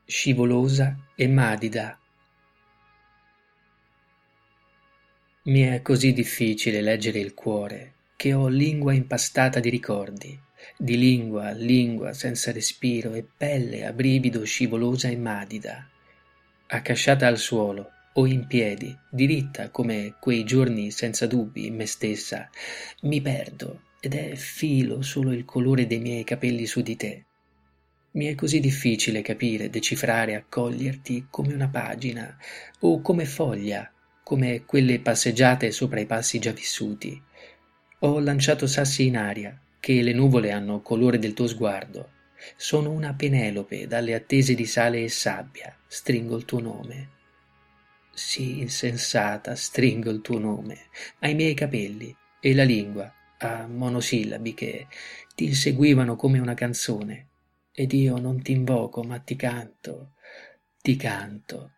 scivolosa e madida. Mi è così difficile leggere il cuore, che ho lingua impastata di ricordi, di lingua a lingua senza respiro e pelle a brivido scivolosa e madida, accasciata al suolo o in piedi, diritta come quei giorni senza dubbi in me stessa, mi perdo ed è filo solo il colore dei miei capelli su di te. Mi è così difficile capire, decifrare, accoglierti come una pagina o come foglia, come quelle passeggiate sopra i passi già vissuti. Ho lanciato sassi in aria, che le nuvole hanno colore del tuo sguardo. Sono una Penelope dalle attese di sale e sabbia, stringo il tuo nome. Sì, insensata, stringo il tuo nome, ai miei capelli e la lingua, a monosillabi che ti inseguivano come una canzone. Ed io non ti invoco, ma ti canto,